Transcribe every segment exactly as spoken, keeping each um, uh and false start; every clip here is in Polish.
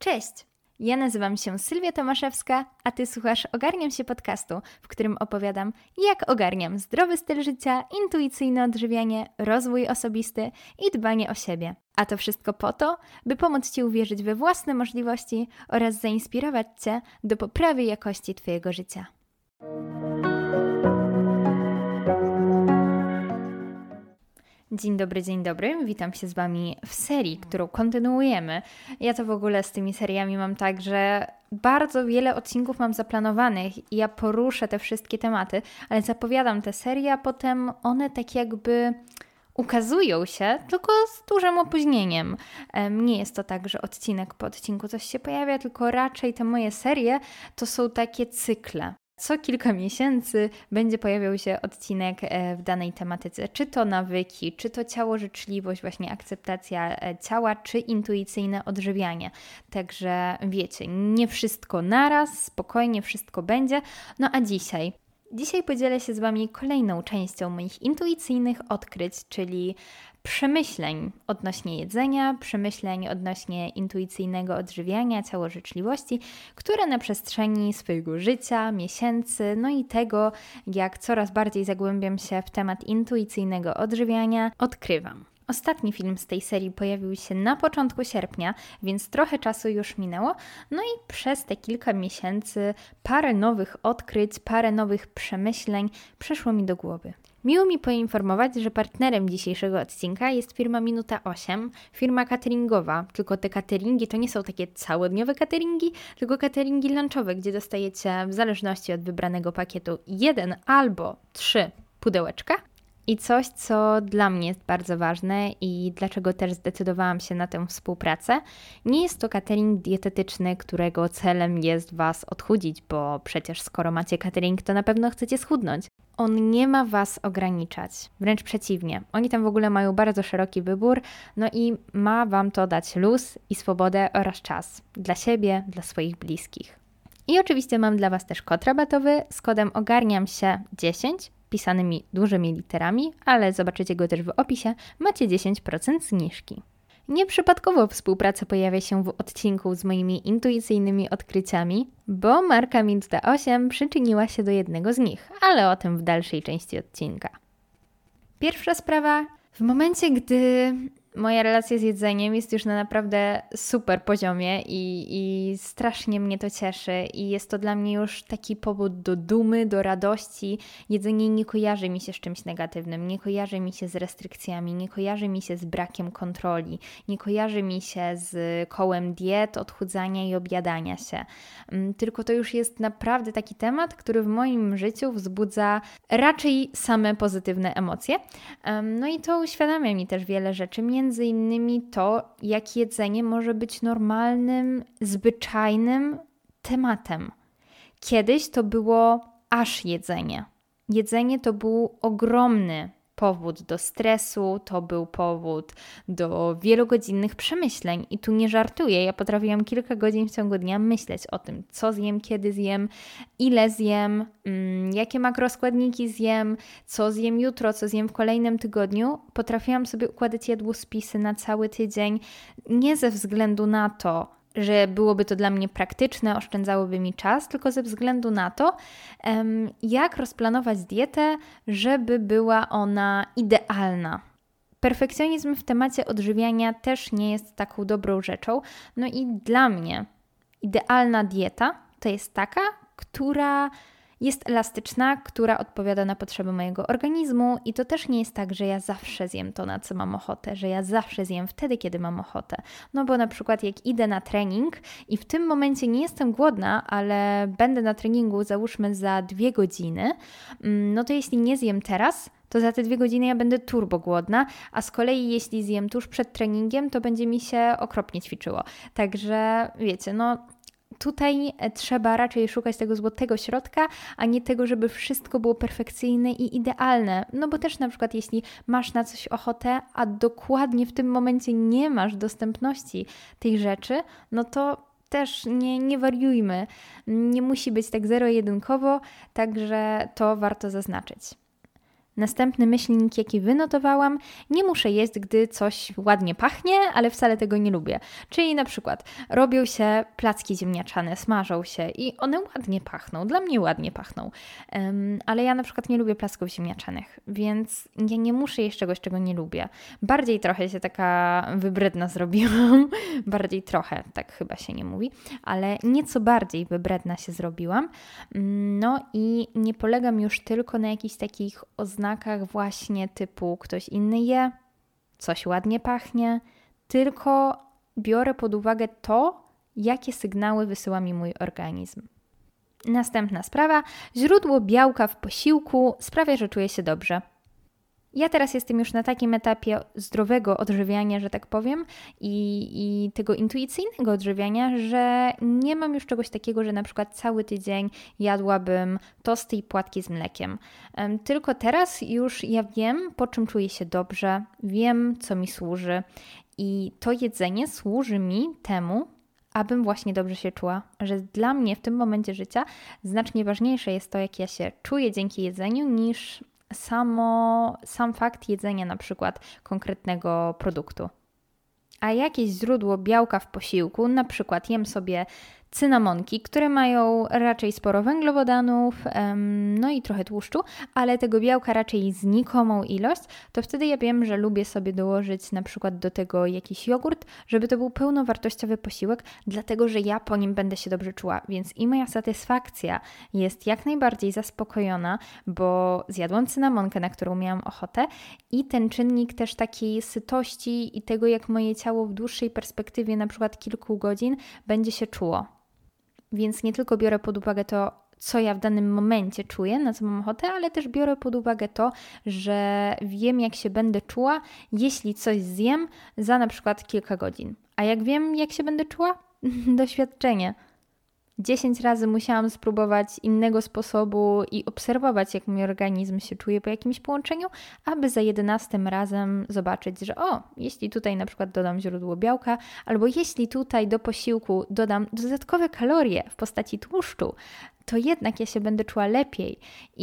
Cześć! Ja nazywam się Sylwia Tomaszewska, a Ty słuchasz Ogarniam się podcastu, w którym opowiadam, jak ogarniam zdrowy styl życia, intuicyjne odżywianie, rozwój osobisty i dbanie o siebie. A to wszystko po to, by pomóc Ci uwierzyć we własne możliwości oraz zainspirować Cię do poprawy jakości Twojego życia. Dzień dobry, dzień dobry. Witam się z Wami w serii, którą kontynuujemy. Ja to w ogóle z tymi seriami mam tak, że bardzo wiele odcinków mam zaplanowanych i ja poruszę te wszystkie tematy, ale zapowiadam te serie, a potem one tak jakby ukazują się, tylko z dużym opóźnieniem. Nie jest to tak, że odcinek po odcinku coś się pojawia, tylko raczej te moje serie to są takie cykle. Co kilka miesięcy będzie pojawiał się odcinek w danej tematyce, czy to nawyki, czy to ciało, życzliwość, właśnie akceptacja ciała, czy intuicyjne odżywianie. Także wiecie, nie wszystko naraz, spokojnie wszystko będzie. No a dzisiaj? Dzisiaj podzielę się z Wami kolejną częścią moich intuicyjnych odkryć, czyli przemyśleń odnośnie jedzenia, przemyśleń odnośnie intuicyjnego odżywiania, ciało życzliwości, które na przestrzeni swojego życia, miesięcy, no i tego, jak coraz bardziej zagłębiam się w temat intuicyjnego odżywiania, odkrywam. Ostatni film z tej serii pojawił się na początku sierpnia, więc trochę czasu już minęło. No i przez te kilka miesięcy parę nowych odkryć, parę nowych przemyśleń przyszło mi do głowy. Miło mi poinformować, że partnerem dzisiejszego odcinka jest firma Minuta osiem, firma cateringowa, tylko te cateringi to nie są takie całodniowe cateringi, tylko cateringi lunchowe, gdzie dostajecie w zależności od wybranego pakietu jeden albo trzy pudełeczka. I coś, co dla mnie jest bardzo ważne i dlaczego też zdecydowałam się na tę współpracę, nie jest to catering dietetyczny, którego celem jest Was odchudzić, bo przecież skoro macie catering, to na pewno chcecie schudnąć. On nie ma Was ograniczać, wręcz przeciwnie. Oni tam w ogóle mają bardzo szeroki wybór, no i ma Wam to dać luz i swobodę oraz czas dla siebie, dla swoich bliskich. I oczywiście mam dla Was też kod rabatowy z kodem ogarniam się dziesięć, pisanymi dużymi literami, ale zobaczycie go też w opisie, macie dziesięć procent zniżki. Nieprzypadkowo współpraca pojawia się w odcinku z moimi intuicyjnymi odkryciami, bo marka Minuta osiem przyczyniła się do jednego z nich, ale o tym w dalszej części odcinka. Pierwsza sprawa, w momencie gdy moja relacja z jedzeniem jest już na naprawdę super poziomie i, i strasznie mnie to cieszy i jest to dla mnie już taki powód do dumy, do radości. Jedzenie nie kojarzy mi się z czymś negatywnym, nie kojarzy mi się z restrykcjami, nie kojarzy mi się z brakiem kontroli, nie kojarzy mi się z kołem diet, odchudzania i objadania się. Tylko to już jest naprawdę taki temat, który w moim życiu wzbudza raczej same pozytywne emocje. No i to uświadamia mi też wiele rzeczy, między innymi to, jak jedzenie może być normalnym, zwyczajnym tematem. Kiedyś to było aż jedzenie. Jedzenie to był ogromny powód do stresu, to był powód do wielogodzinnych przemyśleń i tu nie żartuję, ja potrafiłam kilka godzin w ciągu dnia myśleć o tym, co zjem, kiedy zjem, ile zjem, mm, jakie makroskładniki zjem, co zjem jutro, co zjem w kolejnym tygodniu. Potrafiłam sobie układać jadłospisy na cały tydzień, nie ze względu na to, że byłoby to dla mnie praktyczne, oszczędzałoby mi czas, tylko ze względu na to, jak rozplanować dietę, żeby była ona idealna. Perfekcjonizm w temacie odżywiania też nie jest taką dobrą rzeczą. No i dla mnie idealna dieta to jest taka, która jest elastyczna, która odpowiada na potrzeby mojego organizmu i to też nie jest tak, że ja zawsze zjem to, na co mam ochotę, że ja zawsze zjem wtedy, kiedy mam ochotę. No bo na przykład jak idę na trening i w tym momencie nie jestem głodna, ale będę na treningu załóżmy za dwie godziny, no to jeśli nie zjem teraz, to za te dwie godziny ja będę turbo głodna, a z kolei jeśli zjem tuż przed treningiem, to będzie mi się okropnie ćwiczyło. Także wiecie, no tutaj trzeba raczej szukać tego złotego środka, a nie tego, żeby wszystko było perfekcyjne i idealne. No bo też na przykład jeśli masz na coś ochotę, a dokładnie w tym momencie nie masz dostępności tej rzeczy, no to też nie, nie wariujmy. Nie musi być tak zero-jedynkowo, także to warto zaznaczyć. Następny myślnik, jaki wynotowałam, nie muszę jeść, gdy coś ładnie pachnie, ale wcale tego nie lubię. Czyli na przykład robią się placki ziemniaczane, smażą się i one ładnie pachną, dla mnie ładnie pachną. Um, ale ja na przykład nie lubię placków ziemniaczanych, więc ja nie muszę jeść czegoś, czego nie lubię. Bardziej trochę się taka wybredna zrobiłam, bardziej trochę, tak chyba się nie mówi, ale nieco bardziej wybredna się zrobiłam. No i nie polegam już tylko na jakichś takich oznakach, właśnie typu ktoś inny je, coś ładnie pachnie, tylko biorę pod uwagę to, jakie sygnały wysyła mi mój organizm. Następna sprawa, źródło białka w posiłku sprawia, że czuję się dobrze. Ja teraz jestem już na takim etapie zdrowego odżywiania, że tak powiem, i, i tego intuicyjnego odżywiania, że nie mam już czegoś takiego, że na przykład cały tydzień jadłabym tosty i płatki z mlekiem. Um, tylko teraz już ja wiem, po czym czuję się dobrze, wiem, co mi służy i to jedzenie służy mi temu, abym właśnie dobrze się czuła, że dla mnie w tym momencie życia znacznie ważniejsze jest to, jak ja się czuję dzięki jedzeniu, niż Samo, sam fakt jedzenia na przykład konkretnego produktu. A jakieś źródło białka w posiłku, na przykład jem sobie cynamonki, które mają raczej sporo węglowodanów, um, no i trochę tłuszczu, ale tego białka raczej znikomą ilość, to wtedy ja wiem, że lubię sobie dołożyć na przykład do tego jakiś jogurt, żeby to był pełnowartościowy posiłek, dlatego że ja po nim będę się dobrze czuła, więc i moja satysfakcja jest jak najbardziej zaspokojona, bo zjadłam cynamonkę, na którą miałam ochotę i ten czynnik też takiej sytości i tego, jak moje ciało w dłuższej perspektywie, na przykład kilku godzin, będzie się czuło. Więc nie tylko biorę pod uwagę to, co ja w danym momencie czuję, na co mam ochotę, ale też biorę pod uwagę to, że wiem, jak się będę czuła, jeśli coś zjem za na przykład kilka godzin. A jak wiem, jak się będę czuła? Doświadczenie. Dziesięć razy musiałam spróbować innego sposobu i obserwować, jak mój organizm się czuje po jakimś połączeniu, aby za jedenastym razem zobaczyć, że o, jeśli tutaj na przykład dodam źródło białka, albo jeśli tutaj do posiłku dodam dodatkowe kalorie w postaci tłuszczu, to jednak ja się będę czuła lepiej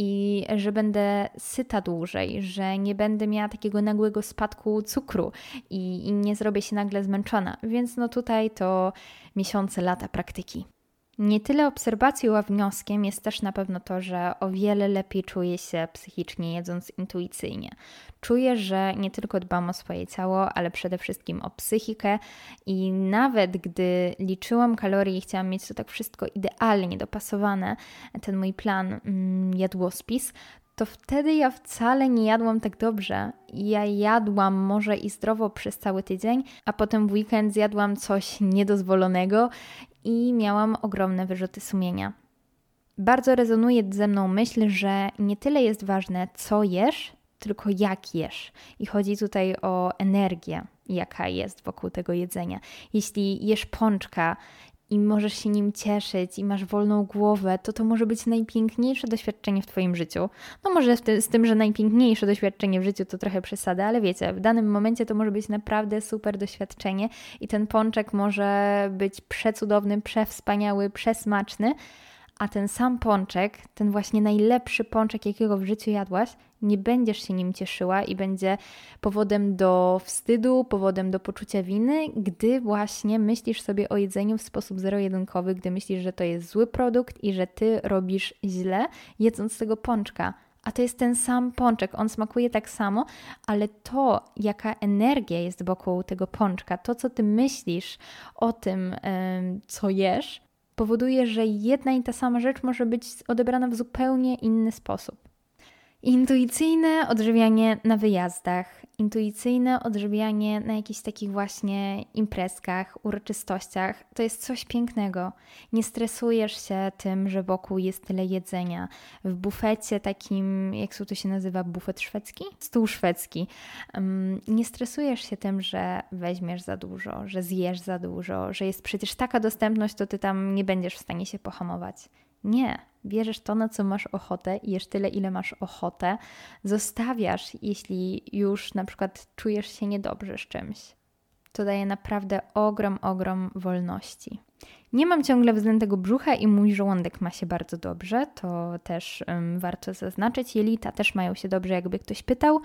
i że będę syta dłużej, że nie będę miała takiego nagłego spadku cukru i, i nie zrobię się nagle zmęczona. Więc no tutaj to miesiące, lata praktyki. Nie tyle obserwacją, a wnioskiem jest też na pewno to, że o wiele lepiej czuję się psychicznie jedząc intuicyjnie. Czuję, że nie tylko dbam o swoje ciało, ale przede wszystkim o psychikę i nawet gdy liczyłam kalorie i chciałam mieć to tak wszystko idealnie dopasowane, ten mój plan mm, jadłospis, to wtedy ja wcale nie jadłam tak dobrze. Ja jadłam może i zdrowo przez cały tydzień, a potem w weekend zjadłam coś niedozwolonego i miałam ogromne wyrzuty sumienia. Bardzo rezonuje ze mną myśl, że nie tyle jest ważne, co jesz, tylko jak jesz. I chodzi tutaj o energię, jaka jest wokół tego jedzenia. Jeśli jesz pączka i możesz się nim cieszyć i masz wolną głowę, to to może być najpiękniejsze doświadczenie w Twoim życiu. No może z tym, z tym, że najpiękniejsze doświadczenie w życiu to trochę przesada, ale wiecie, w danym momencie to może być naprawdę super doświadczenie i ten pączek może być przecudowny, przewspaniały, przesmaczny, a ten sam pączek, ten właśnie najlepszy pączek, jakiego w życiu jadłaś, nie będziesz się nim cieszyła i będzie powodem do wstydu, powodem do poczucia winy, gdy właśnie myślisz sobie o jedzeniu w sposób zero-jedynkowy, gdy myślisz, że to jest zły produkt i że ty robisz źle, jedząc tego pączka. A to jest ten sam pączek, on smakuje tak samo, ale to, jaka energia jest wokół tego pączka, to, co ty myślisz o tym, co jesz, powoduje, że jedna i ta sama rzecz może być odebrana w zupełnie inny sposób. Intuicyjne odżywianie na wyjazdach, intuicyjne odżywianie na jakichś takich właśnie imprezkach, uroczystościach, to jest coś pięknego. Nie stresujesz się tym, że wokół jest tyle jedzenia. W bufecie takim, jak to się nazywa, bufet szwedzki? Stół szwedzki. Um, nie stresujesz się tym, że weźmiesz za dużo, że zjesz za dużo, że jest przecież taka dostępność, to ty tam nie będziesz w stanie się pohamować. Nie, bierzesz to, na co masz ochotę i jesz tyle, ile masz ochotę. Zostawiasz, jeśli już na przykład czujesz się niedobrze z czymś. To daje naprawdę ogrom, ogrom wolności. Nie mam ciągle wzdętego brzucha i mój żołądek ma się bardzo dobrze, to też um, warto zaznaczyć. Jelita też mają się dobrze, jakby ktoś pytał.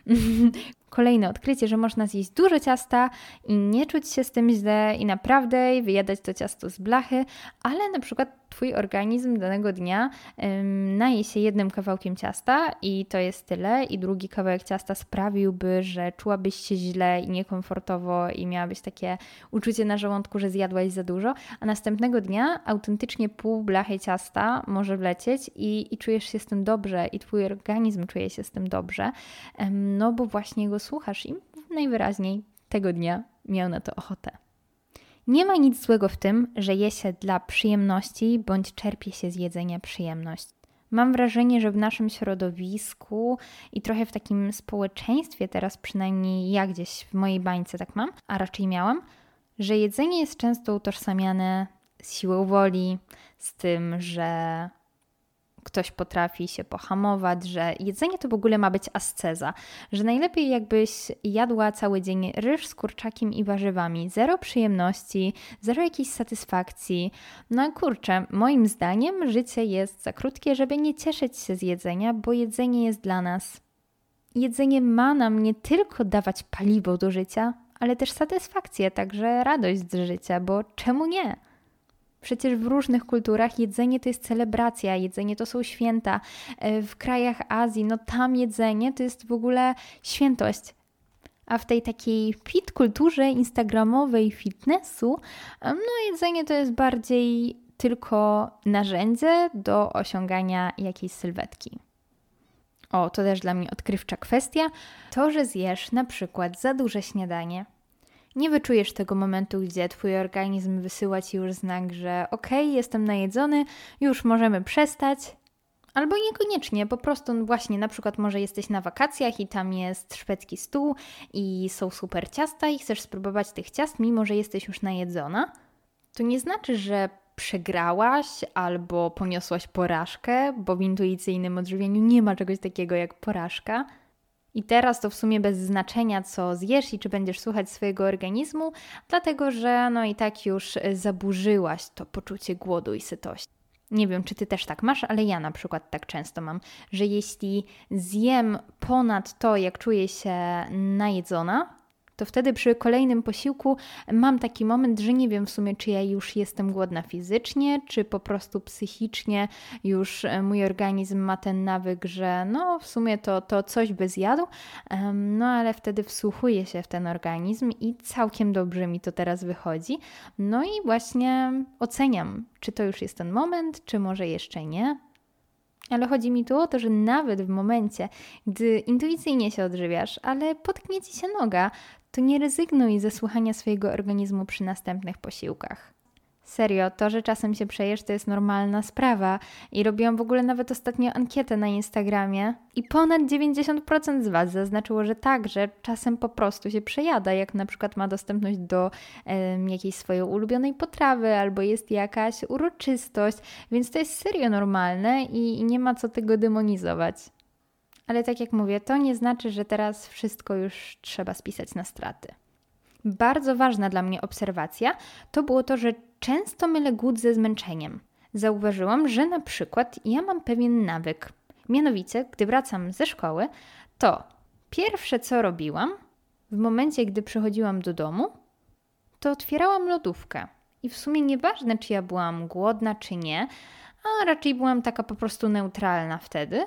Kolejne odkrycie, że można zjeść dużo ciasta i nie czuć się z tym źle i naprawdę wyjadać to ciasto z blachy, ale na przykład Twój organizm danego dnia ym, naje się jednym kawałkiem ciasta i to jest tyle i drugi kawałek ciasta sprawiłby, że czułabyś się źle i niekomfortowo i miałabyś takie uczucie na żołądku, że zjadłaś za dużo, a następnego dnia autentycznie pół blachy ciasta może wlecieć i, i czujesz się z tym dobrze i Twój organizm czuje się z tym dobrze, ym, no bo właśnie go słuchasz i najwyraźniej tego dnia miał na to ochotę. Nie ma nic złego w tym, że je się dla przyjemności bądź czerpie się z jedzenia przyjemność. Mam wrażenie, że w naszym środowisku i trochę w takim społeczeństwie, teraz przynajmniej ja gdzieś w mojej bańce tak mam, a raczej miałam, że jedzenie jest często utożsamiane z siłą woli, z tym, że ktoś potrafi się pohamować, że jedzenie to w ogóle ma być asceza, że najlepiej jakbyś jadła cały dzień ryż z kurczakiem i warzywami, zero przyjemności, zero jakiejś satysfakcji. No a kurczę, moim zdaniem życie jest za krótkie, żeby nie cieszyć się z jedzenia, bo jedzenie jest dla nas. Jedzenie ma nam nie tylko dawać paliwo do życia, ale też satysfakcję, także radość z życia, bo czemu nie? Przecież w różnych kulturach jedzenie to jest celebracja, jedzenie to są święta. W krajach Azji, no tam jedzenie to jest w ogóle świętość. A w tej takiej fit kulturze instagramowej fitnessu, no jedzenie to jest bardziej tylko narzędzie do osiągania jakiejś sylwetki. O, to też dla mnie odkrywcza kwestia. To, że zjesz na przykład za duże śniadanie, nie wyczujesz tego momentu, gdzie Twój organizm wysyła Ci już znak, że okej, okay, jestem najedzony, już możemy przestać. Albo niekoniecznie, po prostu no właśnie na przykład może jesteś na wakacjach i tam jest szwedzki stół i są super ciasta i chcesz spróbować tych ciast, mimo że jesteś już najedzona. To nie znaczy, że przegrałaś albo poniosłaś porażkę, bo w intuicyjnym odżywianiu nie ma czegoś takiego jak porażka. I teraz to w sumie bez znaczenia, co zjesz i czy będziesz słuchać swojego organizmu, dlatego że no i tak już zaburzyłaś to poczucie głodu i sytości. Nie wiem, czy Ty też tak masz, ale ja na przykład tak często mam, że jeśli zjem ponad to, jak czuję się najedzona, to wtedy przy kolejnym posiłku mam taki moment, że nie wiem w sumie, czy ja już jestem głodna fizycznie, czy po prostu psychicznie już mój organizm ma ten nawyk, że no w sumie to, to coś by zjadł, no ale wtedy wsłuchuję się w ten organizm i całkiem dobrze mi to teraz wychodzi. No i właśnie oceniam, czy to już jest ten moment, czy może jeszcze nie. Ale chodzi mi tu o to, że nawet w momencie, gdy intuicyjnie się odżywiasz, ale potknie Ci się noga, to nie rezygnuj ze słuchania swojego organizmu przy następnych posiłkach. Serio, to, że czasem się przejesz, to jest normalna sprawa i robiłam w ogóle nawet ostatnio ankietę na Instagramie i ponad dziewięćdziesiąt procent z Was zaznaczyło, że tak, że czasem po prostu się przejada, jak na przykład ma dostępność do um, jakiejś swojej ulubionej potrawy albo jest jakaś uroczystość, więc to jest serio normalne i, i nie ma co tego demonizować. Ale tak jak mówię, to nie znaczy, że teraz wszystko już trzeba spisać na straty. Bardzo ważna dla mnie obserwacja to było to, że często mylę głód ze zmęczeniem. Zauważyłam, że na przykład ja mam pewien nawyk. Mianowicie, gdy wracam ze szkoły, to pierwsze co robiłam w momencie, gdy przychodziłam do domu, to otwierałam lodówkę. I w sumie nieważne, czy ja byłam głodna, czy nie, a raczej byłam taka po prostu neutralna wtedy,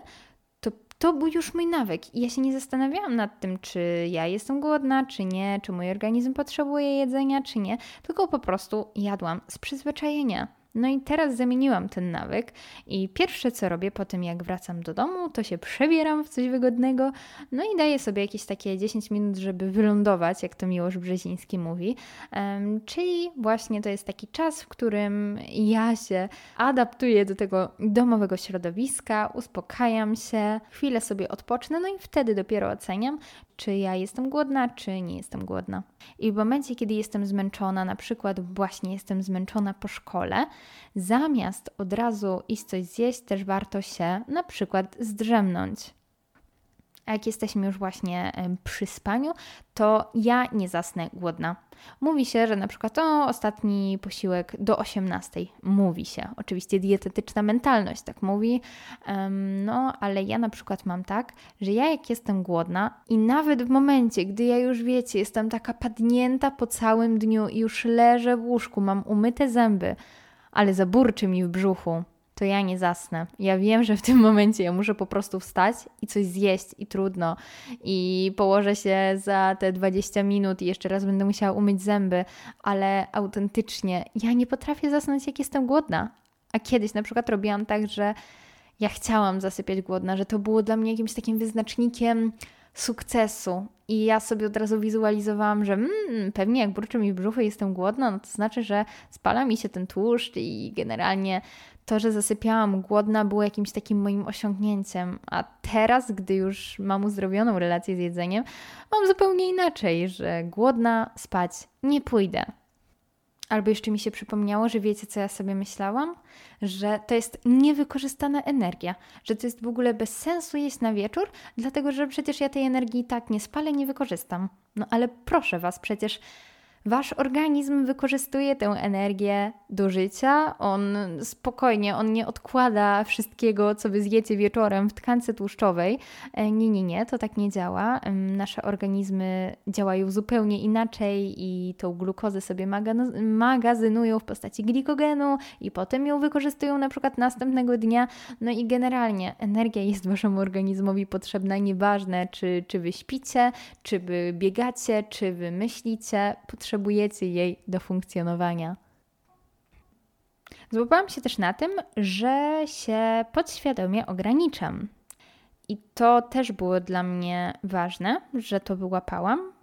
to był już mój nawyk i ja się nie zastanawiałam nad tym, czy ja jestem głodna, czy nie, czy mój organizm potrzebuje jedzenia, czy nie, tylko po prostu jadłam z przyzwyczajenia. No i teraz zamieniłam ten nawyk i pierwsze co robię po tym, jak wracam do domu, to się przebieram w coś wygodnego, no i daję sobie jakieś takie dziesięć minut, żeby wylądować, jak to Miłosz Brzeziński mówi. Um, czyli właśnie to jest taki czas, w którym ja się adaptuję do tego domowego środowiska, uspokajam się, chwilę sobie odpocznę, no i wtedy dopiero oceniam, czy ja jestem głodna, czy nie jestem głodna. I w momencie, kiedy jestem zmęczona, na przykład właśnie jestem zmęczona po szkole, zamiast od razu iść coś zjeść, też warto się na przykład zdrzemnąć. A jak jesteśmy już właśnie przy spaniu, to ja nie zasnę głodna. Mówi się, że na przykład o, ostatni posiłek do osiemnastej. Mówi się. Oczywiście dietetyczna mentalność tak mówi. Um, no, ale ja na przykład mam tak, że ja jak jestem głodna i nawet w momencie, gdy ja już wiecie, jestem taka padnięta po całym dniu i już leżę w łóżku, mam umyte zęby, ale zaburczy mi w brzuchu, to ja nie zasnę. Ja wiem, że w tym momencie ja muszę po prostu wstać i coś zjeść i trudno. I położę się za te dwadzieścia minut i jeszcze raz będę musiała umyć zęby, ale autentycznie ja nie potrafię zasnąć, jak jestem głodna. A kiedyś na przykład robiłam tak, że ja chciałam zasypiać głodna, że to było dla mnie jakimś takim wyznacznikiem sukcesu. I ja sobie od razu wizualizowałam, że mm, pewnie jak burczy mi w brzuchu i jestem głodna, no to znaczy, że spala mi się ten tłuszcz i generalnie to, że zasypiałam głodna, było jakimś takim moim osiągnięciem. A teraz, gdy już mam uzdrowioną relację z jedzeniem, mam zupełnie inaczej, że głodna spać nie pójdę. Albo jeszcze mi się przypomniało, że wiecie, co ja sobie myślałam? Że to jest niewykorzystana energia, że to jest w ogóle bez sensu jeść na wieczór, dlatego że przecież ja tej energii i tak nie spalę, nie wykorzystam. No ale proszę Was, przecież Wasz organizm wykorzystuje tę energię do życia, on spokojnie, on nie odkłada wszystkiego, co Wy zjecie wieczorem w tkance tłuszczowej. Nie, nie, nie, to tak nie działa. Nasze organizmy działają zupełnie inaczej i tą glukozę sobie magazynują w postaci glikogenu i potem ją wykorzystują na przykład następnego dnia. No i generalnie energia jest Waszemu organizmowi potrzebna, nieważne czy, czy Wy śpicie, czy Wy biegacie, czy Wy myślicie, potrzebujecie jej do funkcjonowania. Złapałam się też na tym, że się podświadomie ograniczam. I to też było dla mnie ważne, że to wyłapałam,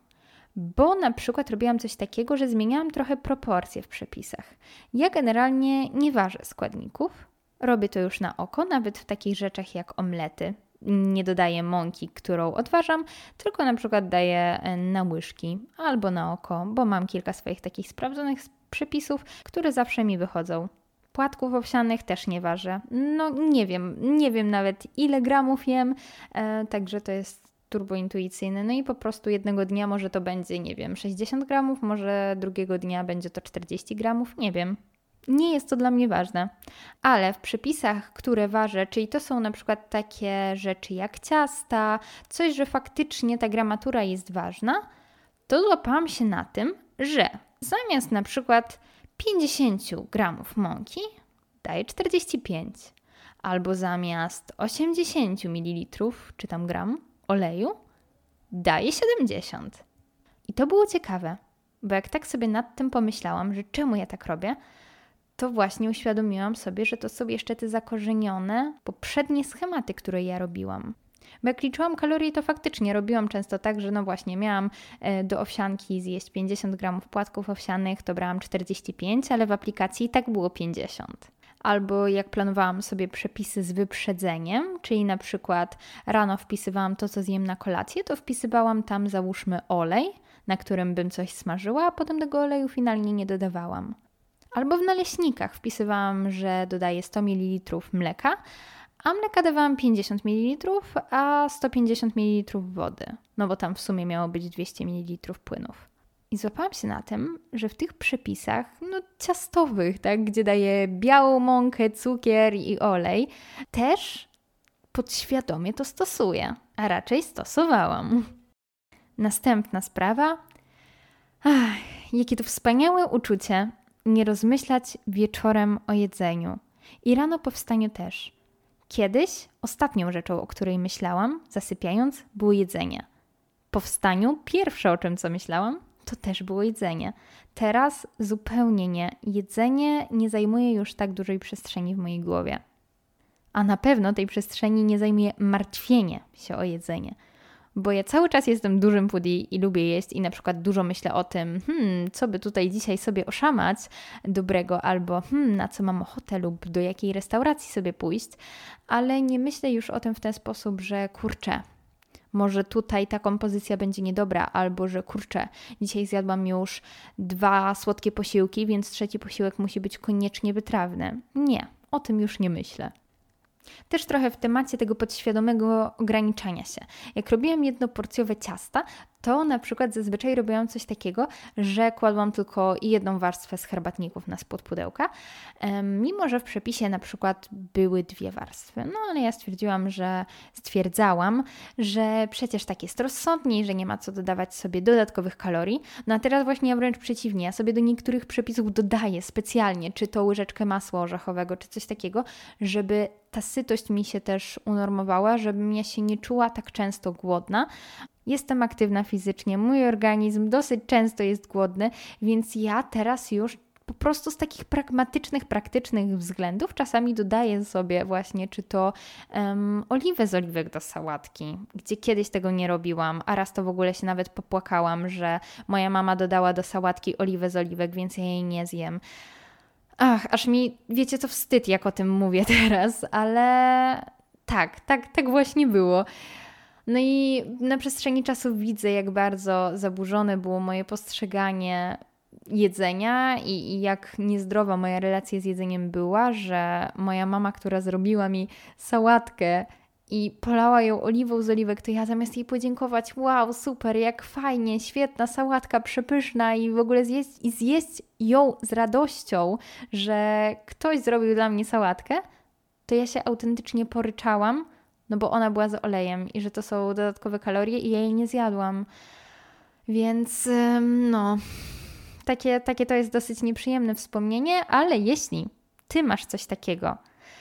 bo na przykład robiłam coś takiego, że zmieniałam trochę proporcje w przepisach. Ja generalnie nie ważę składników, robię to już na oko, nawet w takich rzeczach jak omlety. Nie dodaję mąki, którą odważam, tylko na przykład daję na łyżki albo na oko, bo mam kilka swoich takich sprawdzonych przepisów, które zawsze mi wychodzą. Płatków owsianych też nie ważę. No nie wiem, nie wiem nawet ile gramów jem, e, także to jest turbointuicyjne. No i po prostu jednego dnia może to będzie, nie wiem, sześćdziesiąt gramów, może drugiego dnia będzie to czterdzieści gramów, nie wiem. Nie jest to dla mnie ważne, ale w przepisach, które ważę, czyli to są na przykład takie rzeczy jak ciasta, coś, że faktycznie ta gramatura jest ważna, to złapałam się na tym, że zamiast na przykład pięćdziesiąt gramów mąki daję czterdzieści pięć, albo zamiast osiemdziesiąt mililitrów, czy tam gram oleju, daję siedemdziesiąt. I to było ciekawe, bo jak tak sobie nad tym pomyślałam, że czemu ja tak robię, to właśnie uświadomiłam sobie, że to są jeszcze te zakorzenione, poprzednie schematy, które ja robiłam. Bo jak liczyłam kalorie, to faktycznie robiłam często tak, że no właśnie miałam do owsianki zjeść pięćdziesiąt gramów płatków owsianych, to brałam czterdzieści pięć, ale w aplikacji i tak było pięćdziesiąt. Albo jak planowałam sobie przepisy z wyprzedzeniem, czyli na przykład rano wpisywałam to, co zjem na kolację, to wpisywałam tam załóżmy olej, na którym bym coś smażyła, a potem tego oleju finalnie nie dodawałam. Albo w naleśnikach wpisywałam, że dodaję sto mililitrów mleka, a mleka dawałam pięćdziesiąt mililitrów, a sto pięćdziesiąt mililitrów wody. No bo tam w sumie miało być dwieście mililitrów płynów. I złapałam się na tym, że w tych przepisach, no ciastowych, tak, gdzie daję białą mąkę, cukier i olej, też podświadomie to stosuję, a raczej stosowałam. Następna sprawa. Ach, jakie to wspaniałe uczucie nie rozmyślać wieczorem o jedzeniu. I rano po wstaniu też. Kiedyś ostatnią rzeczą, o której myślałam, zasypiając, było jedzenie. Po wstaniu pierwsze, o czym co myślałam, to też było jedzenie. Teraz zupełnie nie. Jedzenie nie zajmuje już tak dużej przestrzeni w mojej głowie. A na pewno tej przestrzeni nie zajmuje martwienie się o jedzenie. Bo ja cały czas jestem dużym foodie i lubię jeść i na przykład dużo myślę o tym, hmm, co by tutaj dzisiaj sobie oszamać dobrego, albo hmm, na co mam ochotę lub do jakiej restauracji sobie pójść, ale nie myślę już o tym w ten sposób, że kurczę, może tutaj ta kompozycja będzie niedobra, albo że kurczę, dzisiaj zjadłam już dwa słodkie posiłki, więc trzeci posiłek musi być koniecznie wytrawny. Nie, o tym już nie myślę. Też trochę w temacie tego podświadomego ograniczania się. Jak robiłam jednoporcjowe ciasta, to na przykład zazwyczaj robiłam coś takiego, że kładłam tylko jedną warstwę z herbatników na spód pudełka, mimo że w przepisie na przykład były dwie warstwy. No ale ja stwierdziłam, że stwierdzałam, że przecież tak jest rozsądniej, że nie ma co dodawać sobie dodatkowych kalorii. No a teraz właśnie ja wręcz przeciwnie, ja sobie do niektórych przepisów dodaję specjalnie, czy to łyżeczkę masła orzechowego, czy coś takiego, żeby ta sytość mi się też unormowała, żebym ja się nie czuła tak często głodna. Jestem aktywna fizycznie, mój organizm dosyć często jest głodny, więc ja teraz już po prostu z takich pragmatycznych, praktycznych względów czasami dodaję sobie właśnie czy to um, oliwę z oliwek do sałatki, gdzie kiedyś tego nie robiłam, a raz to w ogóle się nawet popłakałam, że moja mama dodała do sałatki oliwę z oliwek, więc ja jej nie zjem. Ach, aż mi, wiecie co, wstyd jak o tym mówię teraz, ale tak, tak, tak właśnie było. No i na przestrzeni czasu widzę, jak bardzo zaburzone było moje postrzeganie jedzenia i, i jak niezdrowa moja relacja z jedzeniem była, że moja mama, która zrobiła mi sałatkę i polała ją oliwą z oliwek, to ja zamiast jej podziękować, wow, super, jak fajnie, świetna sałatka, przepyszna i w ogóle zjeść, i zjeść ją z radością, że ktoś zrobił dla mnie sałatkę, to ja się autentycznie poryczałam, no bo ona była z olejem i że to są dodatkowe kalorie i ja jej nie zjadłam. Więc no, takie, takie to jest dosyć nieprzyjemne wspomnienie, ale jeśli ty masz coś takiego,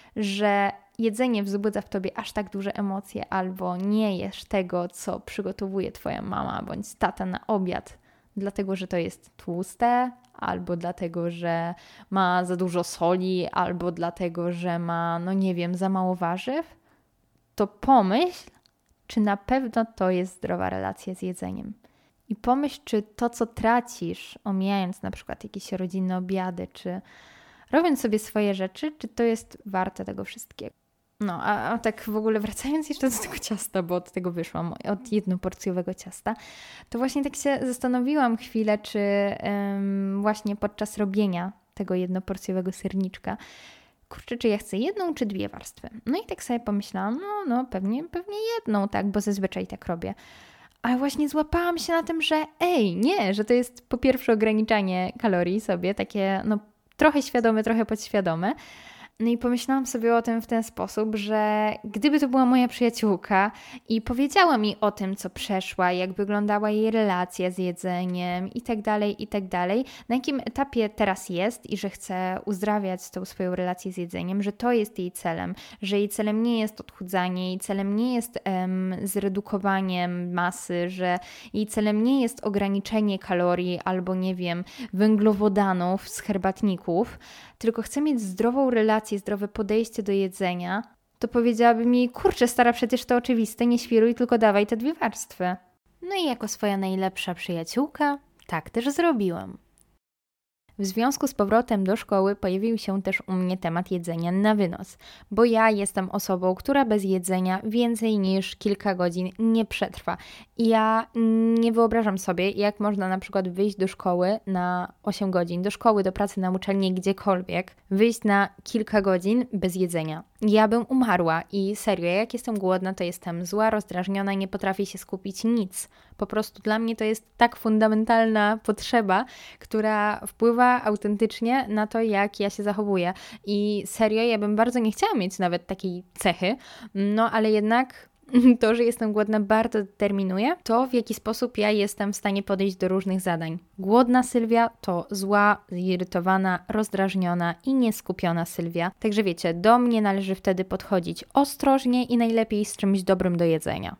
że jedzenie wzbudza w tobie aż tak duże emocje albo nie jesz tego, co przygotowuje twoja mama bądź tata na obiad, dlatego, że to jest tłuste, albo dlatego, że ma za dużo soli, albo dlatego, że ma, no nie wiem, za mało warzyw, to pomyśl, czy na pewno to jest zdrowa relacja z jedzeniem. I pomyśl, czy to, co tracisz, omijając na przykład jakieś rodzinne obiady, czy robiąc sobie swoje rzeczy, czy to jest warte tego wszystkiego. No, a, a tak w ogóle wracając jeszcze do tego ciasta, bo od tego wyszłam, od jednoporcjowego ciasta, to właśnie tak się zastanowiłam chwilę, czy ym, właśnie podczas robienia tego jednoporcjowego serniczka, kurczę, czy ja chcę jedną czy dwie warstwy. No i tak sobie pomyślałam, no, no pewnie, pewnie jedną, tak, bo zazwyczaj tak robię. Ale właśnie złapałam się na tym, że ej, nie, że to jest po pierwsze ograniczanie kalorii sobie, takie no trochę świadome, trochę podświadome. No i pomyślałam sobie o tym w ten sposób, że gdyby to była moja przyjaciółka i powiedziała mi o tym, co przeszła, jak wyglądała jej relacja z jedzeniem i tak dalej, i tak dalej, na jakim etapie teraz jest i że chce uzdrawiać tą swoją relację z jedzeniem, że to jest jej celem, że jej celem nie jest odchudzanie, jej celem nie jest em, zredukowanie masy, że jej celem nie jest ograniczenie kalorii albo, nie wiem, węglowodanów z herbatników, tylko chce mieć zdrową relację, zdrowe podejście do jedzenia, to powiedziałaby mi, kurczę stara, przecież to oczywiste, nie świruj, tylko dawaj te dwie warstwy. No i jako swoja najlepsza przyjaciółka, tak też zrobiłam. W związku z powrotem do szkoły pojawił się też u mnie temat jedzenia na wynos, bo ja jestem osobą, która bez jedzenia więcej niż kilka godzin nie przetrwa. I ja nie wyobrażam sobie, jak można na przykład wyjść do szkoły na osiem godzin, do szkoły, do pracy, na uczelni, gdziekolwiek, wyjść na kilka godzin bez jedzenia. Ja bym umarła i serio, jak jestem głodna, to jestem zła, rozdrażniona i nie potrafię się skupić nic. Po prostu dla mnie to jest tak fundamentalna potrzeba, która wpływa autentycznie na to, jak ja się zachowuję. I serio, ja bym bardzo nie chciała mieć nawet takiej cechy, no ale jednak to, że jestem głodna, bardzo determinuje to, w jaki sposób ja jestem w stanie podejść do różnych zadań. Głodna Sylwia to zła, zirytowana, rozdrażniona i nieskupiona Sylwia. Także wiecie, do mnie należy wtedy podchodzić ostrożnie i najlepiej z czymś dobrym do jedzenia.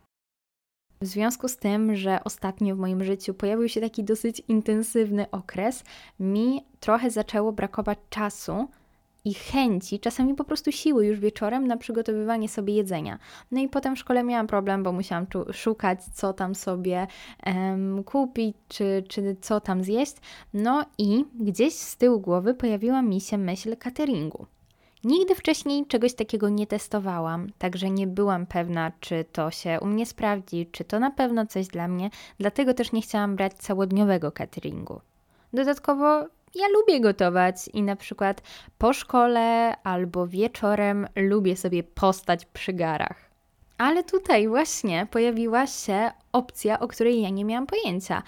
W związku z tym, że ostatnio w moim życiu pojawił się taki dosyć intensywny okres, mi trochę zaczęło brakować czasu i chęci, czasami po prostu siły już wieczorem na przygotowywanie sobie jedzenia. No i potem w szkole miałam problem, bo musiałam czu- szukać, co tam sobie em, kupić, czy, czy co tam zjeść. No i gdzieś z tyłu głowy pojawiła mi się myśl cateringu. Nigdy wcześniej czegoś takiego nie testowałam, także nie byłam pewna, czy to się u mnie sprawdzi, czy to na pewno coś dla mnie, dlatego też nie chciałam brać całodniowego cateringu. Dodatkowo ja lubię gotować i na przykład po szkole albo wieczorem lubię sobie postać przy garach. Ale tutaj właśnie pojawiła się opcja, o której ja nie miałam pojęcia.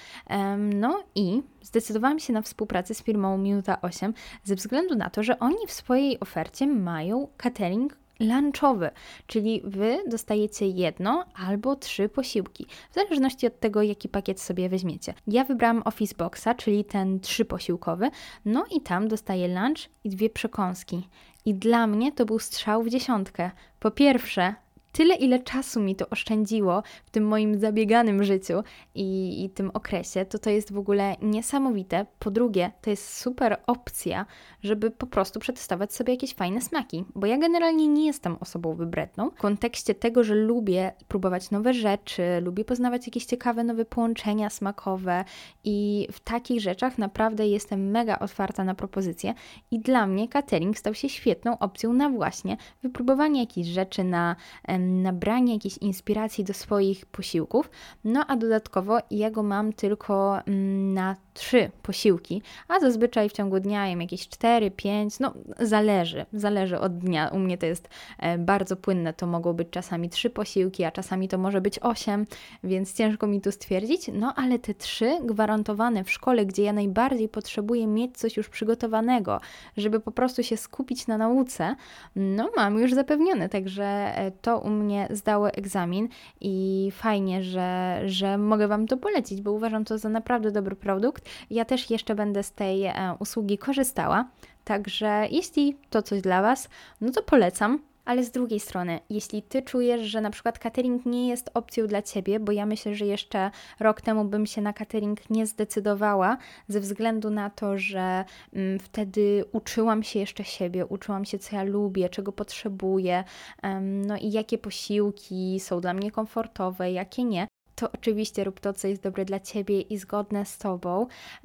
No i zdecydowałam się na współpracę z firmą Minuta osiem ze względu na to, że oni w swojej ofercie mają catering lunchowy, czyli Wy dostajecie jedno albo trzy posiłki, w zależności od tego, jaki pakiet sobie weźmiecie. Ja wybrałam Office Boxa, czyli ten trzyposiłkowy, no i tam dostaję lunch i dwie przekąski. I dla mnie to był strzał w dziesiątkę. Po pierwsze, tyle, ile czasu mi to oszczędziło w tym moim zabieganym życiu i, i tym okresie, to to jest w ogóle niesamowite. Po drugie, to jest super opcja, żeby po prostu przetestować sobie jakieś fajne smaki, bo ja generalnie nie jestem osobą wybredną. W kontekście tego, że lubię próbować nowe rzeczy, lubię poznawać jakieś ciekawe nowe połączenia smakowe i w takich rzeczach naprawdę jestem mega otwarta na propozycje i dla mnie catering stał się świetną opcją na właśnie wypróbowanie jakichś rzeczy, na nabranie jakiejś inspiracji do swoich posiłków, no a dodatkowo ja go mam tylko na trzy posiłki, a zazwyczaj w ciągu dnia jem jakieś cztery, pięć, no zależy, zależy od dnia. U mnie to jest bardzo płynne, to mogą być czasami trzy posiłki, a czasami to może być osiem, więc ciężko mi tu stwierdzić, no ale te trzy gwarantowane w szkole, gdzie ja najbardziej potrzebuję mieć coś już przygotowanego, żeby po prostu się skupić na nauce, no mam już zapewnione, także to u mnie zdało egzamin i fajnie, że, że mogę Wam to polecić, bo uważam to za naprawdę dobry produkt. Ja też jeszcze będę z tej e, usługi korzystała, także jeśli to coś dla Was, no to polecam. Ale z drugiej strony, jeśli Ty czujesz, że na przykład catering nie jest opcją dla Ciebie, bo ja myślę, że jeszcze rok temu bym się na catering nie zdecydowała, ze względu na to, że mm, wtedy uczyłam się jeszcze siebie, uczyłam się, co ja lubię, czego potrzebuję, um, no i jakie posiłki są dla mnie komfortowe, jakie nie. To oczywiście rób to, co jest dobre dla Ciebie i zgodne z Tobą.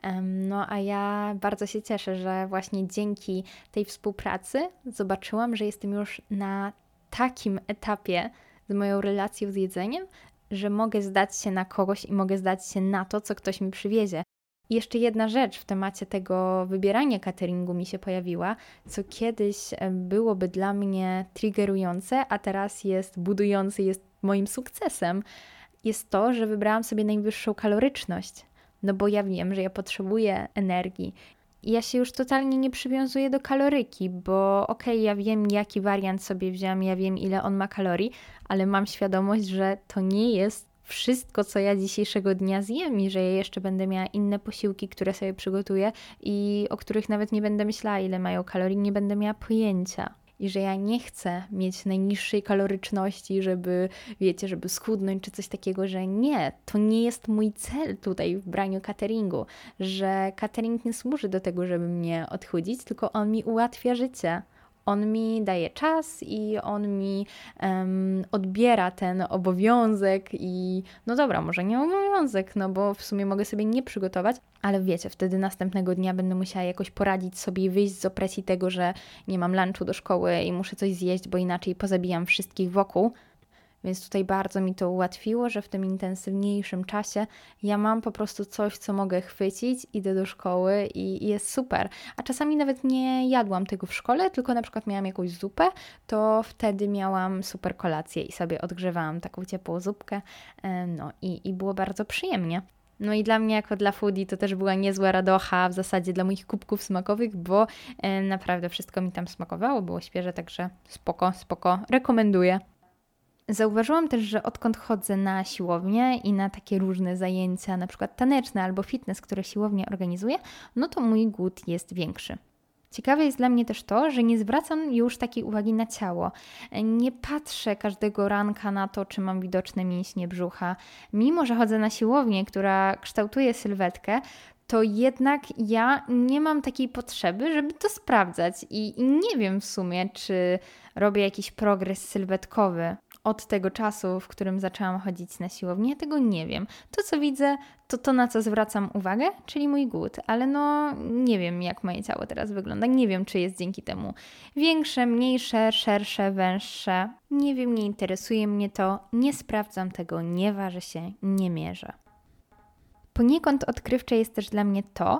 No a ja bardzo się cieszę, że właśnie dzięki tej współpracy zobaczyłam, że jestem już na takim etapie z moją relacją z jedzeniem, że mogę zdać się na kogoś i mogę zdać się na to, co ktoś mi przywiezie. I jeszcze jedna rzecz w temacie tego wybierania cateringu mi się pojawiła, co kiedyś byłoby dla mnie triggerujące, a teraz jest budujące, jest moim sukcesem. Jest to, że wybrałam sobie najwyższą kaloryczność, no bo ja wiem, że ja potrzebuję energii. I ja się już totalnie nie przywiązuję do kaloryki, bo okej, okay, ja wiem, jaki wariant sobie wziąłem, ja wiem, ile on ma kalorii, ale mam świadomość, że to nie jest wszystko, co ja dzisiejszego dnia zjem i że ja jeszcze będę miała inne posiłki, które sobie przygotuję i o których nawet nie będę myślała, ile mają kalorii, nie będę miała pojęcia. I że ja nie chcę mieć najniższej kaloryczności, żeby, wiecie, żeby schudnąć czy coś takiego, że nie, to nie jest mój cel tutaj w braniu cateringu, że catering nie służy do tego, żeby mnie odchudzić, tylko on mi ułatwia życie. On mi daje czas i on mi um, odbiera ten obowiązek i no dobra, może nie obowiązek, no bo w sumie mogę sobie nie przygotować, ale wiecie, wtedy następnego dnia będę musiała jakoś poradzić sobie i wyjść z opresji tego, że nie mam lunchu do szkoły i muszę coś zjeść, bo inaczej pozabijam wszystkich wokół. Więc tutaj bardzo mi to ułatwiło, że w tym intensywniejszym czasie ja mam po prostu coś, co mogę chwycić, idę do szkoły i, i jest super. A czasami nawet nie jadłam tego w szkole, tylko na przykład miałam jakąś zupę, to wtedy miałam super kolację i sobie odgrzewałam taką ciepłą zupkę, no i, i było bardzo przyjemnie. No i dla mnie jako dla foodie to też była niezła radocha w zasadzie dla moich kubków smakowych, bo e, naprawdę wszystko mi tam smakowało, było świeże, także spoko, spoko, rekomenduję. Zauważyłam też, że odkąd chodzę na siłownię i na takie różne zajęcia, na przykład taneczne albo fitness, które siłownia organizuje, no to mój głód jest większy. Ciekawe jest dla mnie też to, że nie zwracam już takiej uwagi na ciało. Nie patrzę każdego ranka na to, czy mam widoczne mięśnie brzucha. Mimo że chodzę na siłownię, która kształtuje sylwetkę, to jednak ja nie mam takiej potrzeby, żeby to sprawdzać i, i nie wiem w sumie, czy robię jakiś progres sylwetkowy od tego czasu, w którym zaczęłam chodzić na siłownię. Ja tego nie wiem. To, co widzę, to to, na co zwracam uwagę, czyli mój głód, ale no nie wiem, jak moje ciało teraz wygląda. Nie wiem, czy jest dzięki temu większe, mniejsze, szersze, węższe. Nie wiem, nie interesuje mnie to, nie sprawdzam tego, nie ważę się, nie mierzę. Poniekąd odkrywcze jest też dla mnie to,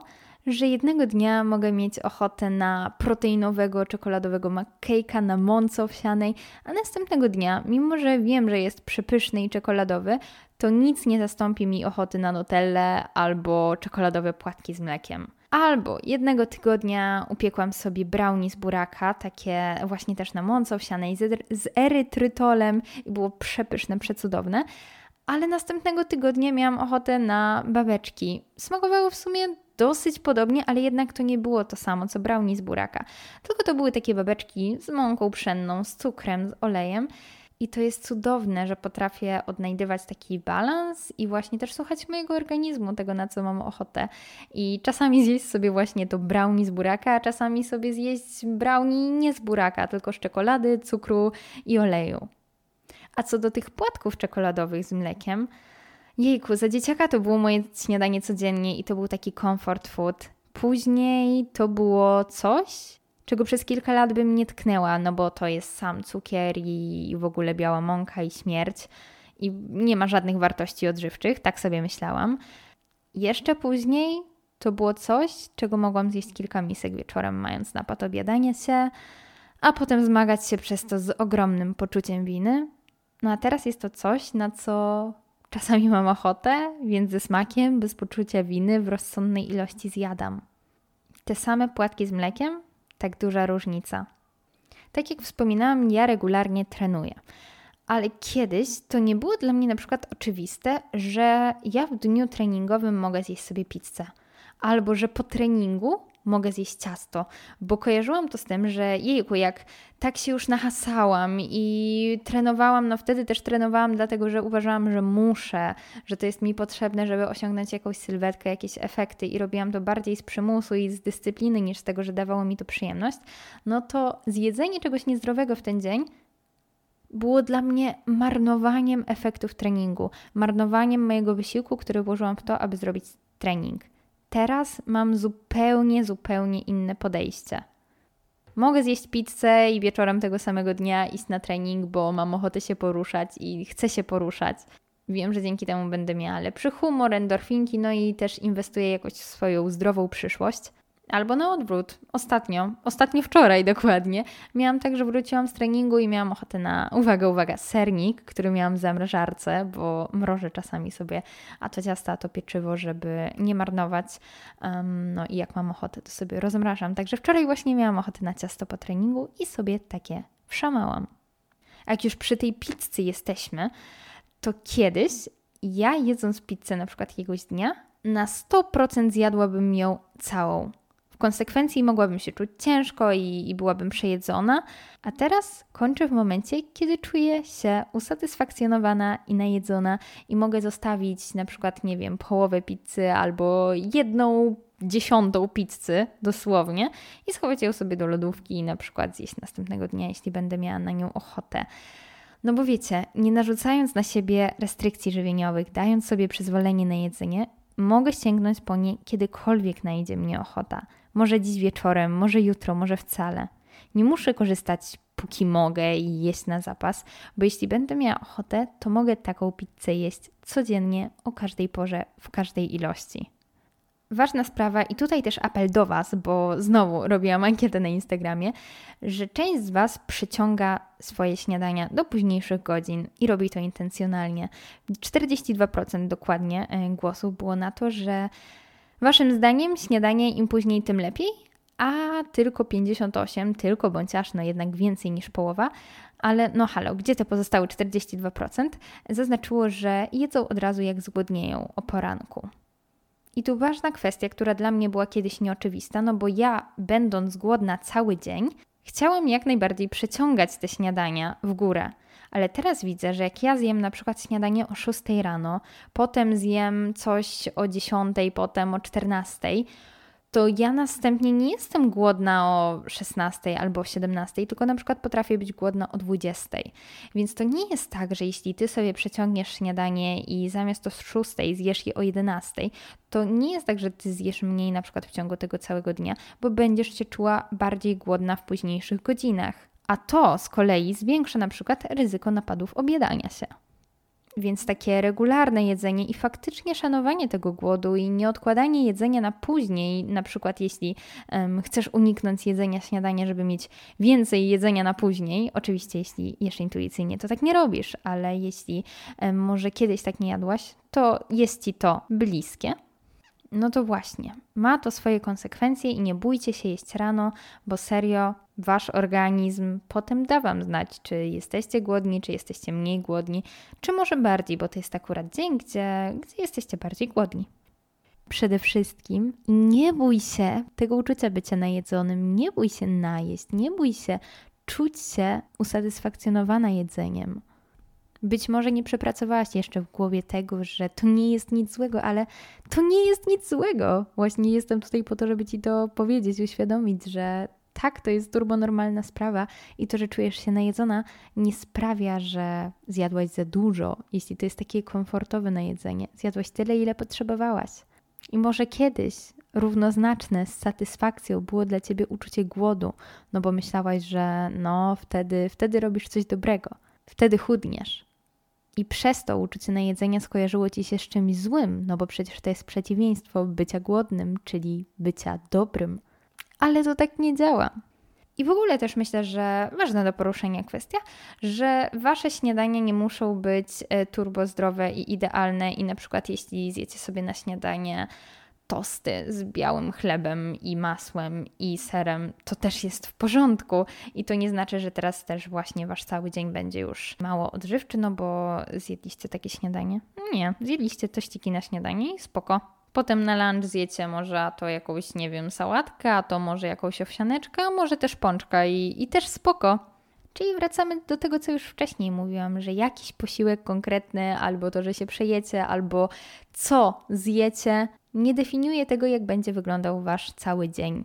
że jednego dnia mogę mieć ochotę na proteinowego, czekoladowego macake'a na mące owsianej, a następnego dnia, mimo że wiem, że jest przepyszny i czekoladowy, to nic nie zastąpi mi ochoty na nutellę albo czekoladowe płatki z mlekiem. Albo jednego tygodnia upiekłam sobie brownie z buraka, takie właśnie też na mące owsianej z, z erytrytolem i było przepyszne, przecudowne. Ale następnego tygodnia miałam ochotę na babeczki. Smakowało w sumie dosyć podobnie, ale jednak to nie było to samo, co brownie z buraka. Tylko to były takie babeczki z mąką pszenną, z cukrem, z olejem. I to jest cudowne, że potrafię odnajdywać taki balans i właśnie też słuchać mojego organizmu, tego na co mam ochotę. I czasami zjeść sobie właśnie to brownie z buraka, a czasami sobie zjeść brownie nie z buraka, tylko z czekolady, cukru i oleju. A co do tych płatków czekoladowych z mlekiem, jejku, za dzieciaka to było moje śniadanie codziennie i to był taki comfort food. Później to było coś, czego przez kilka lat bym nie tknęła, no bo to jest sam cukier i w ogóle biała mąka i śmierć i nie ma żadnych wartości odżywczych, tak sobie myślałam. Jeszcze później to było coś, czego mogłam zjeść kilka misek wieczorem, mając napad obiadania się, a potem zmagać się przez to z ogromnym poczuciem winy. No a teraz jest to coś, na co czasami mam ochotę, więc ze smakiem, bez poczucia winy, w rozsądnej ilości zjadam. Te same płatki z mlekiem? Tak duża różnica. Tak jak wspominałam, ja regularnie trenuję. Ale kiedyś to nie było dla mnie na przykład oczywiste, że ja w dniu treningowym mogę zjeść sobie pizzę. Albo że po treningu mogę zjeść ciasto, bo kojarzyłam to z tym, że jejku, jak tak się już nahasałam i trenowałam, no wtedy też trenowałam dlatego, że uważałam, że muszę, że to jest mi potrzebne, żeby osiągnąć jakąś sylwetkę, jakieś efekty i robiłam to bardziej z przymusu i z dyscypliny niż z tego, że dawało mi to przyjemność, no to zjedzenie czegoś niezdrowego w ten dzień było dla mnie marnowaniem efektów treningu, marnowaniem mojego wysiłku, który włożyłam w to, aby zrobić trening. Teraz mam zupełnie, zupełnie inne podejście. Mogę zjeść pizzę i wieczorem tego samego dnia iść na trening, bo mam ochotę się poruszać i chcę się poruszać. Wiem, że dzięki temu będę miała lepszy humor, endorfinki, no i też inwestuję jakoś w swoją zdrową przyszłość. Albo na odwrót. Ostatnio, ostatnio wczoraj dokładnie, miałam tak, że wróciłam z treningu i miałam ochotę na, uwaga, uwaga, sernik, który miałam w zamrażarce, bo mrożę czasami sobie, a to ciasta, a to pieczywo, żeby nie marnować. Um, no i jak mam ochotę, to sobie rozmrażam. Także wczoraj właśnie miałam ochotę na ciasto po treningu i sobie takie wszamałam. A jak już przy tej pizzy jesteśmy, to kiedyś ja jedząc pizzę na przykład jakiegoś dnia, na sto procent zjadłabym ją całą. W konsekwencji mogłabym się czuć ciężko i, i byłabym przejedzona, a teraz kończę w momencie, kiedy czuję się usatysfakcjonowana i najedzona i mogę zostawić na przykład, nie wiem, połowę pizzy albo jedną dziesiątą pizzy dosłownie i schować ją sobie do lodówki i na przykład zjeść następnego dnia, jeśli będę miała na nią ochotę. No bo wiecie, nie narzucając na siebie restrykcji żywieniowych, dając sobie przyzwolenie na jedzenie, mogę sięgnąć po nie kiedykolwiek najdzie mnie ochota. Może dziś wieczorem, może jutro, może wcale. Nie muszę korzystać póki mogę i jeść na zapas, bo jeśli będę miała ochotę, to mogę taką pizzę jeść codziennie, o każdej porze, w każdej ilości. Ważna sprawa i tutaj też apel do Was, bo znowu robiłam ankietę na Instagramie, że część z Was przyciąga swoje śniadania do późniejszych godzin i robi to intencjonalnie. czterdzieści dwa procent dokładnie głosów było na to, że Waszym zdaniem śniadanie im później, tym lepiej, a tylko pięćdziesiąt osiem procent, tylko bądź aż no jednak więcej niż połowa, ale no halo, gdzie te pozostałe czterdzieści dwa procent zaznaczyło, że jedzą od razu jak zgłodnieją o poranku. I tu ważna kwestia, która dla mnie była kiedyś nieoczywista, no bo ja, będąc głodna cały dzień, chciałam jak najbardziej przeciągać te śniadania w górę. Ale teraz widzę, że jak ja zjem na przykład śniadanie o szóstej rano, potem zjem coś o dziesiątej, potem o czternastej, to ja następnie nie jestem głodna o szesnastej albo o siedemnastej, tylko na przykład potrafię być głodna o dwudziestej. Więc to nie jest tak, że jeśli Ty sobie przeciągniesz śniadanie i zamiast o szóstej zjesz je o jedenastej, to nie jest tak, że Ty zjesz mniej na przykład w ciągu tego całego dnia, bo będziesz się czuła bardziej głodna w późniejszych godzinach. A to z kolei zwiększa na przykład ryzyko napadów objadania się. Więc takie regularne jedzenie i faktycznie szanowanie tego głodu i nie odkładanie jedzenia na później, na przykład jeśli um, chcesz uniknąć jedzenia śniadania, żeby mieć więcej jedzenia na później, oczywiście jeśli jesz intuicyjnie, to tak nie robisz, ale jeśli um, może kiedyś tak nie jadłaś, to jest Ci to bliskie, no to właśnie, ma to swoje konsekwencje i nie bójcie się jeść rano, bo serio Wasz organizm potem da Wam znać, czy jesteście głodni, czy jesteście mniej głodni, czy może bardziej, bo to jest akurat dzień, gdzie, gdzie jesteście bardziej głodni. Przede wszystkim nie bój się tego uczucia bycia najedzonym, nie bój się najeść, nie bój się czuć się usatysfakcjonowana jedzeniem. Być może nie przepracowałaś jeszcze w głowie tego, że to nie jest nic złego, ale to nie jest nic złego. Właśnie jestem tutaj po to, żeby Ci to powiedzieć, uświadomić, że tak, to jest turbonormalna sprawa i to, że czujesz się najedzona, nie sprawia, że zjadłaś za dużo, jeśli to jest takie komfortowe najedzenie. Zjadłaś tyle, ile potrzebowałaś. I może kiedyś równoznaczne z satysfakcją było dla Ciebie uczucie głodu, no bo myślałaś, że no wtedy, wtedy robisz coś dobrego, wtedy chudniesz. I przez to uczucie najedzenia skojarzyło Ci się z czymś złym, no bo przecież to jest przeciwieństwo bycia głodnym, czyli bycia dobrym. Ale to tak nie działa. I w ogóle też myślę, że ważna do poruszenia kwestia, że Wasze śniadania nie muszą być turbo zdrowe i idealne i na przykład jeśli zjecie sobie na śniadanie tosty z białym chlebem i masłem i serem, to też jest w porządku i to nie znaczy, że teraz też właśnie Wasz cały dzień będzie już mało odżywczy, no bo zjedliście takie śniadanie. Nie, zjedliście tościki na śniadanie i spoko. Potem na lunch zjecie może a to jakąś, nie wiem, sałatkę, a to może jakąś owsianeczkę, a może też pączka i, i też spoko. Czyli wracamy do tego, co już wcześniej mówiłam, że jakiś posiłek konkretny, albo to, że się przejecie, albo co zjecie, nie definiuje tego, jak będzie wyglądał Wasz cały dzień.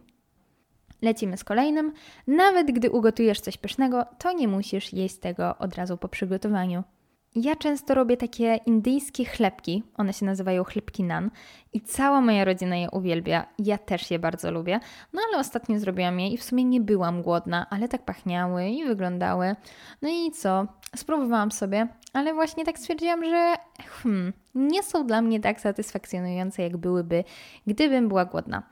Lecimy z kolejnym. Nawet gdy ugotujesz coś pysznego, to nie musisz jeść tego od razu po przygotowaniu. Ja często robię takie indyjskie chlebki, one się nazywają chlebki naan i cała moja rodzina je uwielbia, ja też je bardzo lubię, no ale ostatnio zrobiłam je i w sumie nie byłam głodna, ale tak pachniały i wyglądały. No i co? Spróbowałam sobie, ale właśnie tak stwierdziłam, że hmm, nie są dla mnie tak satysfakcjonujące, jak byłyby, gdybym była głodna.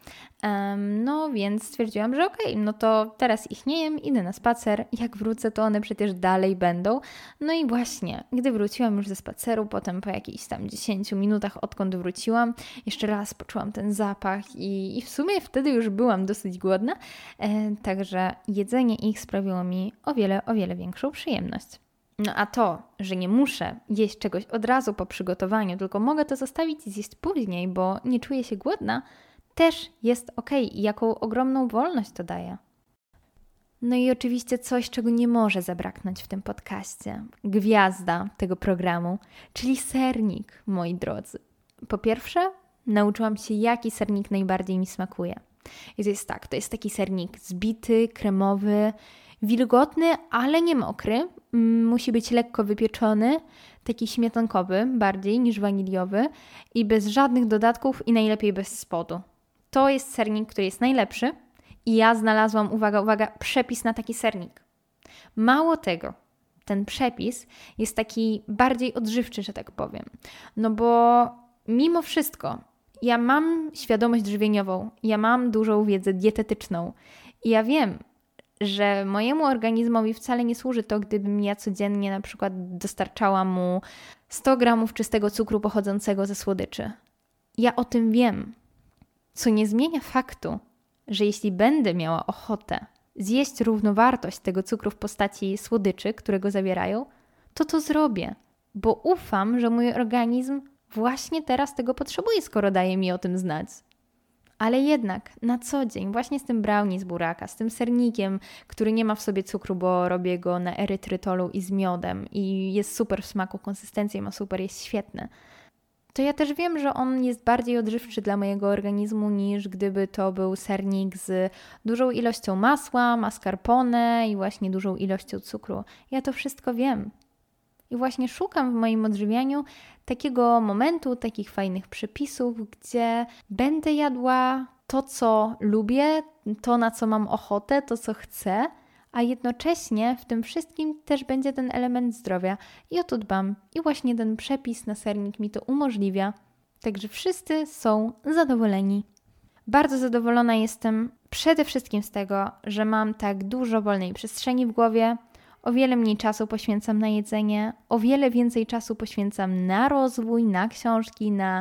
Um, no więc stwierdziłam, że okej, okay, no to teraz ich nie jem, idę na spacer, jak wrócę, to one przecież dalej będą. No i właśnie, gdy wróciłam już ze spaceru, potem po jakichś tam dziesięciu minutach, odkąd wróciłam, jeszcze raz poczułam ten zapach i, i w sumie wtedy już byłam dosyć głodna, e, także jedzenie ich sprawiło mi o wiele, o wiele większą przyjemność. No a to, że nie muszę jeść czegoś od razu po przygotowaniu, tylko mogę to zostawić i zjeść później, bo nie czuję się głodna, też jest okej i jaką ogromną wolność to daje. No i oczywiście coś, czego nie może zabraknąć w tym podcaście. Gwiazda tego programu, czyli sernik, moi drodzy. Po pierwsze, nauczyłam się, jaki sernik najbardziej mi smakuje. I to jest tak, to jest taki sernik zbity, kremowy, wilgotny, ale nie mokry. Musi być lekko wypieczony, taki śmietankowy bardziej niż waniliowy i bez żadnych dodatków i najlepiej bez spodu. To jest sernik, który jest najlepszy i ja znalazłam, uwaga, uwaga, przepis na taki sernik. Mało tego, ten przepis jest taki bardziej odżywczy, że tak powiem. No bo mimo wszystko ja mam świadomość żywieniową, ja mam dużą wiedzę dietetyczną i ja wiem, że mojemu organizmowi wcale nie służy to, gdybym ja codziennie na przykład dostarczała mu sto gramów czystego cukru pochodzącego ze słodyczy. Ja o tym wiem, co nie zmienia faktu, że jeśli będę miała ochotę zjeść równowartość tego cukru w postaci słodyczy, które go zawierają, to to zrobię, bo ufam, że mój organizm właśnie teraz tego potrzebuje, skoro daje mi o tym znać. Ale jednak na co dzień, właśnie z tym brownie z buraka, z tym sernikiem, który nie ma w sobie cukru, bo robię go na erytrytolu i z miodem i jest super w smaku, konsystencja ma super, jest świetny, to ja też wiem, że on jest bardziej odżywczy dla mojego organizmu niż gdyby to był sernik z dużą ilością masła, mascarpone i właśnie dużą ilością cukru. Ja to wszystko wiem. I właśnie szukam w moim odżywianiu takiego momentu, takich fajnych przepisów, gdzie będę jadła to, co lubię, to, na co mam ochotę, to, co chcę, a jednocześnie w tym wszystkim też będzie ten element zdrowia i o to dbam i właśnie ten przepis na sernik mi to umożliwia. Także wszyscy są zadowoleni. Bardzo zadowolona jestem przede wszystkim z tego, że mam tak dużo wolnej przestrzeni w głowie, o wiele mniej czasu poświęcam na jedzenie, o wiele więcej czasu poświęcam na rozwój, na książki, na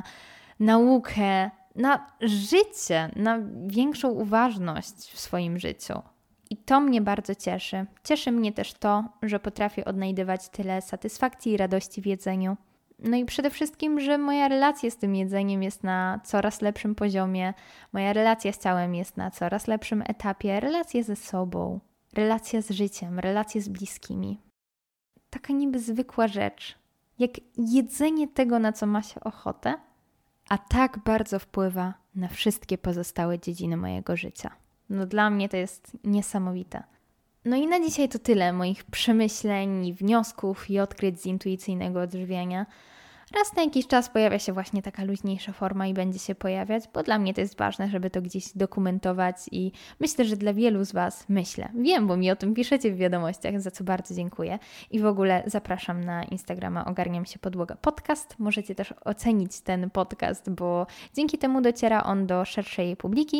naukę, na życie, na większą uważność w swoim życiu. I to mnie bardzo cieszy. Cieszy mnie też to, że potrafię odnajdywać tyle satysfakcji i radości w jedzeniu. No i przede wszystkim, że moja relacja z tym jedzeniem jest na coraz lepszym poziomie, moja relacja z ciałem jest na coraz lepszym etapie, relacja ze sobą, relacja z życiem, relacja z bliskimi. Taka niby zwykła rzecz, jak jedzenie tego, na co ma się ochotę, a tak bardzo wpływa na wszystkie pozostałe dziedziny mojego życia. No dla mnie to jest niesamowite. No i na dzisiaj to tyle moich przemyśleń, wniosków i odkryć z intuicyjnego odżywiania. Raz na jakiś czas pojawia się właśnie taka luźniejsza forma i będzie się pojawiać, bo dla mnie to jest ważne, żeby to gdzieś dokumentować i myślę, że dla wielu z Was, myślę, wiem, bo mi o tym piszecie w wiadomościach, za co bardzo dziękuję. I w ogóle zapraszam na Instagrama Ogarniam się podłoga podcast. Możecie też ocenić ten podcast, bo dzięki temu dociera on do szerszej publiki.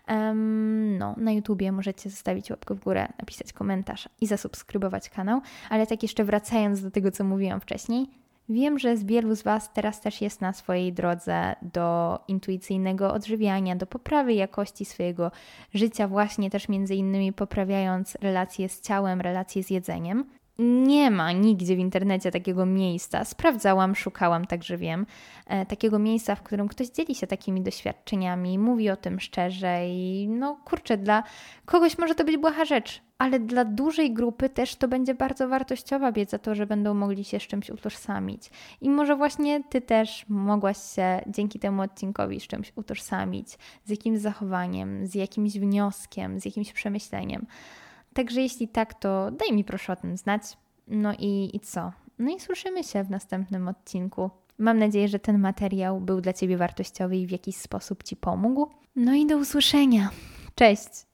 Um, no, na YouTubie możecie zostawić łapkę w górę, napisać komentarz i zasubskrybować kanał. Ale tak jeszcze wracając do tego, co mówiłam wcześniej, wiem, że z wielu z Was teraz też jest na swojej drodze do intuicyjnego odżywiania, do poprawy jakości swojego życia, właśnie też między innymi poprawiając relacje z ciałem, relacje z jedzeniem. Nie ma nigdzie w internecie takiego miejsca, sprawdzałam, szukałam, także wiem, e, takiego miejsca, w którym ktoś dzieli się takimi doświadczeniami, mówi o tym szczerze i no kurczę, dla kogoś może to być błaha rzecz, ale dla dużej grupy też to będzie bardzo wartościowa wiedza, to, że będą mogli się z czymś utożsamić. I może właśnie Ty też mogłaś się dzięki temu odcinkowi z czymś utożsamić, z jakimś zachowaniem, z jakimś wnioskiem, z jakimś przemyśleniem. Także jeśli tak, to daj mi proszę o tym znać. No i, i co? No i słyszymy się w następnym odcinku. Mam nadzieję, że ten materiał był dla Ciebie wartościowy i w jakiś sposób Ci pomógł. No i do usłyszenia. Cześć!